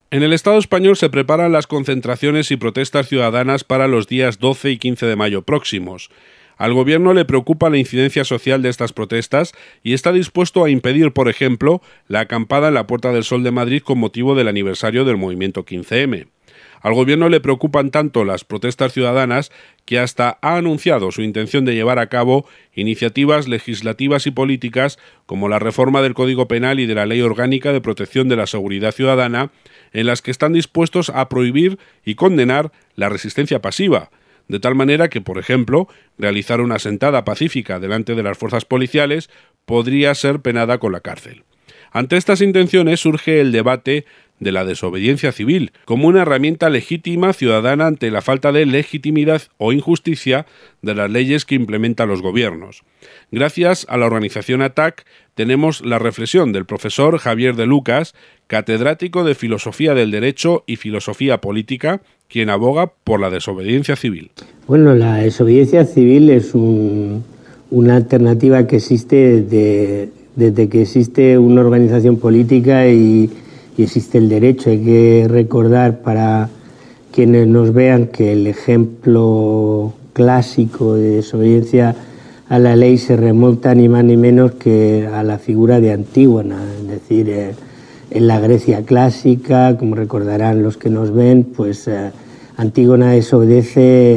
En el Estado español se preparan las concentraciones y protestas ciudadanas para los días 12 y 15 de mayo próximos. Al Gobierno le preocupa la incidencia social de estas protestas y está dispuesto a impedir, por ejemplo, la acampada en la Puerta del Sol de Madrid con motivo del aniversario del movimiento 15M. Al Gobierno le preocupan tanto las protestas ciudadanas que hasta ha anunciado su intención de llevar a cabo iniciativas legislativas y políticas como la reforma del Código Penal y de la Ley Orgánica de Protección de la Seguridad Ciudadana, en las que están dispuestos a prohibir y condenar la resistencia pasiva, de tal manera que, por ejemplo, realizar una sentada pacífica delante de las fuerzas policiales podría ser penada con la cárcel. Ante estas intenciones surge el debate de la desobediencia civil, como una herramienta legítima ciudadana ante la falta de legitimidad o injusticia de las leyes que implementan los gobiernos. Gracias a la organización ATTAC tenemos la reflexión del profesor Javier de Lucas, catedrático de Filosofía del Derecho y Filosofía Política, quien aboga por la desobediencia civil. Bueno, la desobediencia civil es una alternativa que existe desde que existe una organización política y existe el derecho. Hay que recordar para quienes nos vean que el ejemplo clásico de desobediencia a la ley se remonta ni más ni menos que a la figura de Antígona, es decir, en la Grecia clásica, como recordarán los que nos ven, pues Antígona desobedece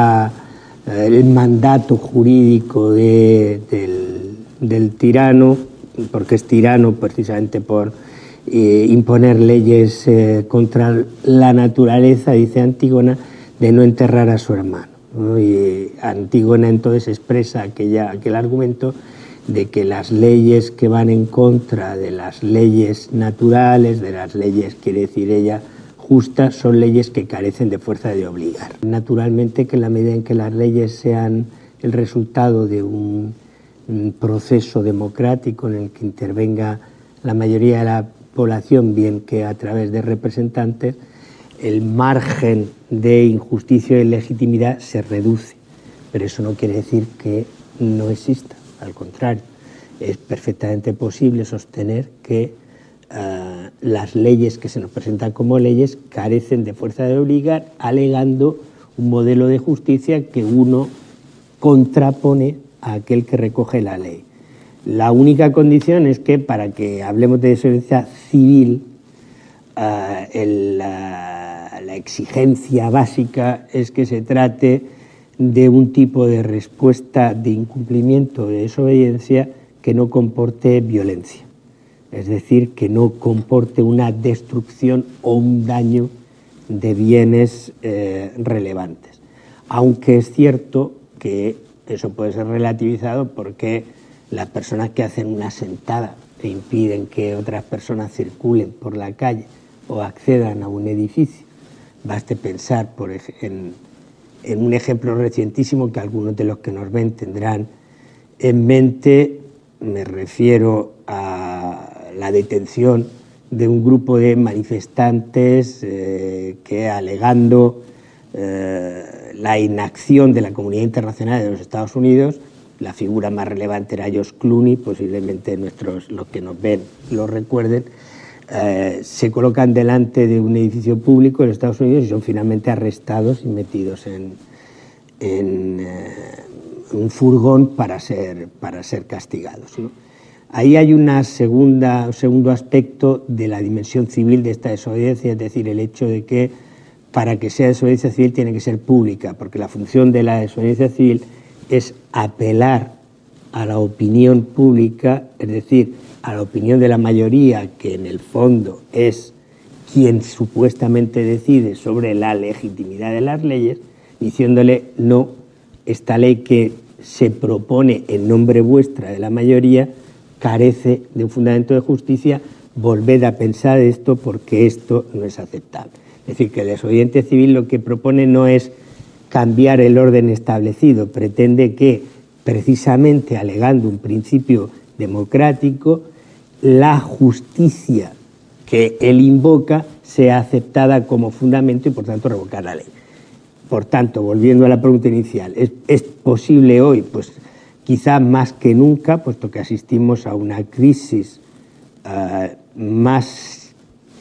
el mandato jurídico del tirano, porque es tirano precisamente por imponer leyes contra la naturaleza, dice Antígona, de no enterrar a su hermano, ¿no? Y Antígona entonces expresa aquel argumento de que las leyes que van en contra de las leyes naturales, de las leyes, quiere decir ella, justas, son leyes que carecen de fuerza de obligar. Naturalmente que en la medida en que las leyes sean el resultado de un proceso democrático en el que intervenga la mayoría de la población, bien que a través de representantes, el margen de injusticia y legitimidad se reduce. Pero eso no quiere decir que no exista, al contrario, es perfectamente posible sostener que las leyes que se nos presentan como leyes carecen de fuerza de obligar, alegando un modelo de justicia que uno contrapone a aquel que recoge la ley. La única condición es que para que hablemos de desobediencia civil, la exigencia básica es que se trate de un tipo de respuesta de incumplimiento de desobediencia que no comporte violencia, es decir, que no comporte una destrucción o un daño de bienes relevantes. Aunque es cierto que eso puede ser relativizado porque las personas que hacen una sentada e impiden que otras personas circulen por la calle o accedan a un edificio, baste pensar en un ejemplo recientísimo que algunos de los que nos ven tendrán en mente. Me refiero a la detención de un grupo de manifestantes que, alegando la inacción de la comunidad internacional de los Estados Unidos, la figura más relevante era George Clooney, posiblemente los que nos ven lo recuerden, se colocan delante de un edificio público en Estados Unidos y son finalmente arrestados y metidos en un furgón para ser castigados, ¿no? Ahí hay un segundo aspecto de la dimensión civil de esta desobediencia, es decir, el hecho de que para que sea desobediencia civil tiene que ser pública, porque la función de la desobediencia civil es apelar a la opinión pública, es decir, a la opinión de la mayoría, que en el fondo es quien supuestamente decide sobre la legitimidad de las leyes, diciéndole no, esta ley que se propone en nombre vuestra de la mayoría carece de un fundamento de justicia, volved a pensar esto porque esto no es aceptable. Es decir, que la desobediencia civil lo que propone no es cambiar el orden establecido, pretende que, precisamente alegando un principio democrático, la justicia que él invoca sea aceptada como fundamento y, por tanto, revocar la ley. Por tanto, volviendo a la pregunta inicial, ¿es posible hoy? Pues quizá más que nunca, puesto que asistimos a una crisis más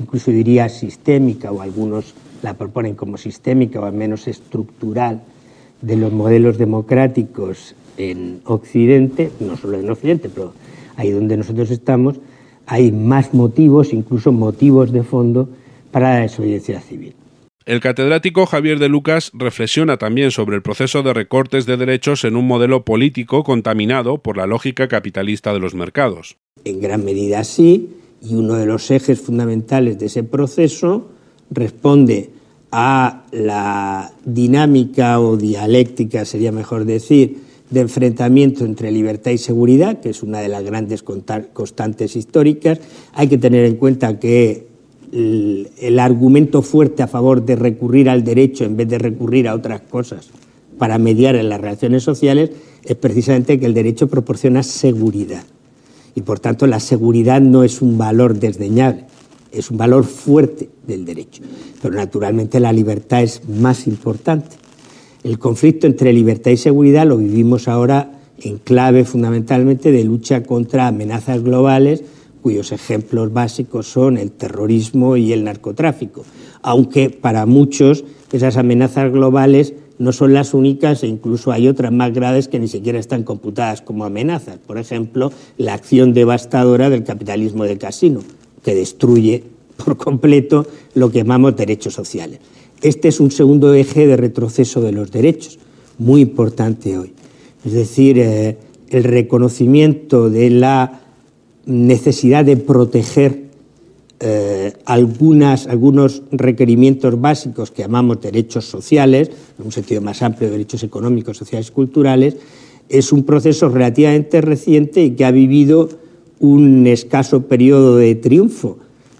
incluso diría sistémica, o algunos la proponen como sistémica o al menos estructural, de los modelos democráticos en Occidente, no solo en Occidente, pero ahí donde nosotros estamos, hay más motivos, incluso motivos de fondo, para la desobediencia civil. El catedrático Javier de Lucas reflexiona también sobre el proceso de recortes de derechos en un modelo político contaminado por la lógica capitalista de los mercados. En gran medida sí, y uno de los ejes fundamentales de ese proceso responde a la dinámica o dialéctica, sería mejor decir, de enfrentamiento entre libertad y seguridad, que es una de las grandes constantes históricas. Hay que tener en cuenta que el argumento fuerte a favor de recurrir al derecho en vez de recurrir a otras cosas para mediar en las relaciones sociales es precisamente que el derecho proporciona seguridad. Y por tanto la seguridad no es un valor desdeñable, es un valor fuerte del derecho. Pero naturalmente la libertad es más importante. El conflicto entre libertad y seguridad lo vivimos ahora en clave fundamentalmente de lucha contra amenazas globales, cuyos ejemplos básicos son el terrorismo y el narcotráfico, aunque para muchos esas amenazas globales no son las únicas e incluso hay otras más graves que ni siquiera están computadas como amenazas. Por ejemplo, la acción devastadora del capitalismo de casino, que destruye por completo lo que llamamos derechos sociales. Este es un segundo eje de retroceso de los derechos, muy importante hoy. Es decir, el reconocimiento de la necesidad de proteger algunos requerimientos básicos que llamamos derechos sociales, en un sentido más amplio, derechos económicos, sociales y culturales, es un proceso relativamente reciente y que ha vivido un escaso periodo de triunfo.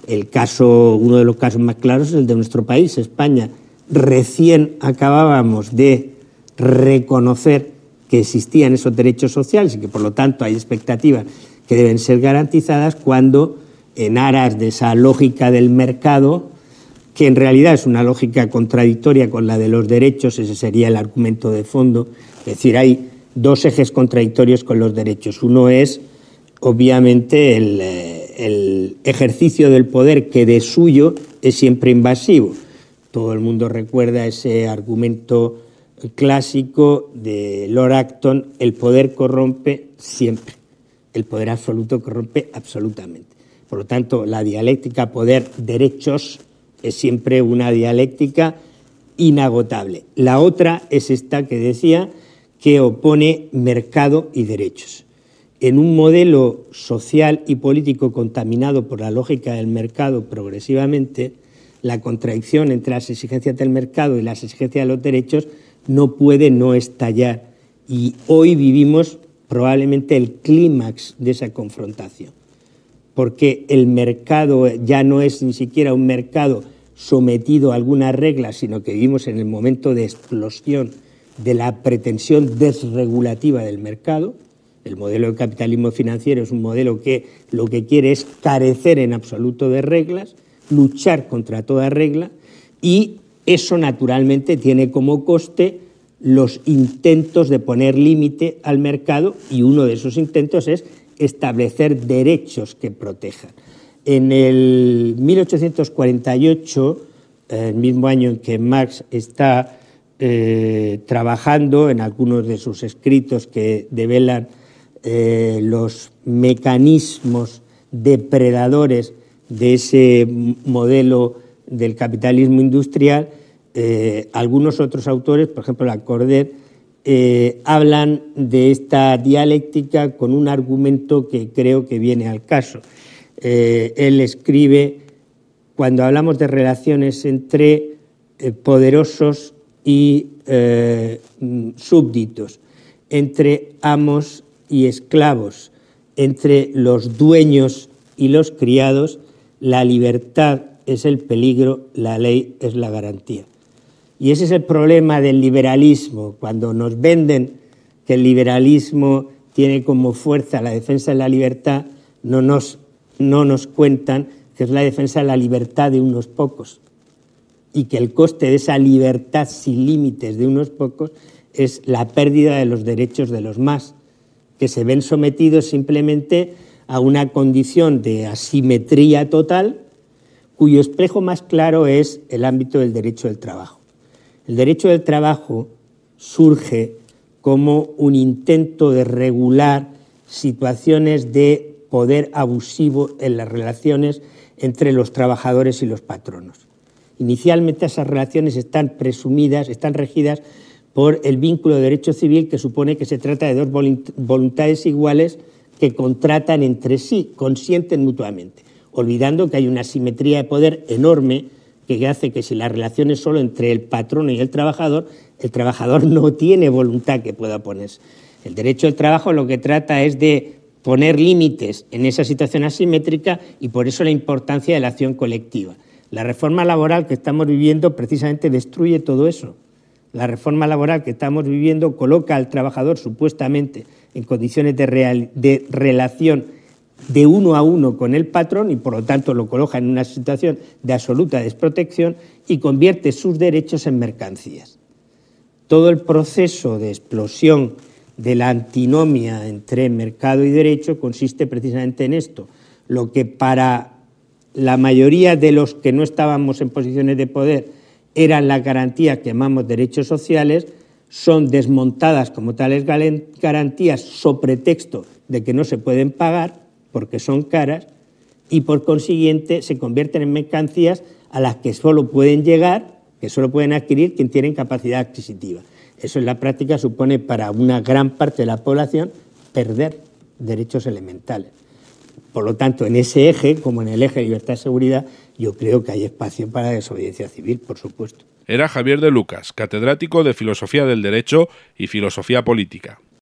Uno de los casos más claros es el de nuestro país, España. Recién acabábamos de reconocer que existían esos derechos sociales y que por lo tanto hay expectativas que deben ser garantizadas cuando, en aras de esa lógica del mercado, que en realidad es una lógica contradictoria con la de los derechos, ese sería el argumento de fondo, es decir, hay dos ejes contradictorios con los derechos. Uno es, obviamente, el ejercicio del poder que de suyo es siempre invasivo. Todo el mundo recuerda ese argumento clásico de Lord Acton: el poder corrompe siempre, el poder absoluto corrompe absolutamente. Por lo tanto, la dialéctica poder-derechos es siempre una dialéctica inagotable. La otra es esta que decía, que opone mercado y derechos. En un modelo social y político contaminado por la lógica del mercado progresivamente, la contradicción entre las exigencias del mercado y las exigencias de los derechos no puede no estallar. Y hoy vivimos probablemente el clímax de esa confrontación, porque el mercado ya no es ni siquiera un mercado sometido a algunas reglas, sino que vivimos en el momento de explosión de la pretensión desregulativa del mercado. El modelo de capitalismo financiero es un modelo que lo que quiere es carecer en absoluto de reglas, luchar contra toda regla, y eso naturalmente tiene como coste los intentos de poner límite al mercado, y uno de esos intentos es establecer derechos que protejan. En el 1848, el mismo año en que Marx está trabajando en algunos de sus escritos que develan los mecanismos depredadores de ese modelo del capitalismo industrial, algunos otros autores, por ejemplo Lacordaire, hablan de esta dialéctica con un argumento que creo que viene al caso. Él escribe: cuando hablamos de relaciones entre poderosos y súbditos, entre amos y esclavos, entre los dueños y los criados, la libertad es el peligro, la ley es la garantía. Y ese es el problema del liberalismo. Cuando nos venden que el liberalismo tiene como fuerza la defensa de la libertad, no nos cuentan que es la defensa de la libertad de unos pocos, y que el coste de esa libertad sin límites de unos pocos es la pérdida de los derechos de los más, que se ven sometidos simplemente a una condición de asimetría total, cuyo espejo más claro es el ámbito del derecho del trabajo. El derecho del trabajo surge como un intento de regular situaciones de poder abusivo en las relaciones entre los trabajadores y los patronos. Inicialmente esas relaciones están regidas por el vínculo de derecho civil, que supone que se trata de dos voluntades iguales que contratan entre sí, consienten mutuamente, olvidando que hay una asimetría de poder enorme que hace que si la relación es solo entre el patrono y el trabajador no tiene voluntad que pueda oponerse. El derecho del trabajo lo que trata es de poner límites en esa situación asimétrica y por eso la importancia de la acción colectiva. La reforma laboral que estamos viviendo precisamente destruye todo eso. La reforma laboral que estamos viviendo coloca al trabajador supuestamente en condiciones de relación de uno a uno con el patrón y por lo tanto lo coloca en una situación de absoluta desprotección y convierte sus derechos en mercancías. Todo el proceso de explosión de la antinomia entre mercado y derecho consiste precisamente en esto. Lo que para la mayoría de los que no estábamos en posiciones de poder eran las garantías que llamamos derechos sociales, son desmontadas como tales garantías sobre pretexto de que no se pueden pagar porque son caras y por consiguiente se convierten en mercancías a las que solo pueden llegar, que solo pueden adquirir quien tiene capacidad adquisitiva. Eso en la práctica supone para una gran parte de la población perder derechos elementales. Por lo tanto, en ese eje, como en el eje de libertad y seguridad, yo creo que hay espacio para la desobediencia civil, por supuesto. Era Javier de Lucas, catedrático de Filosofía del Derecho y Filosofía Política.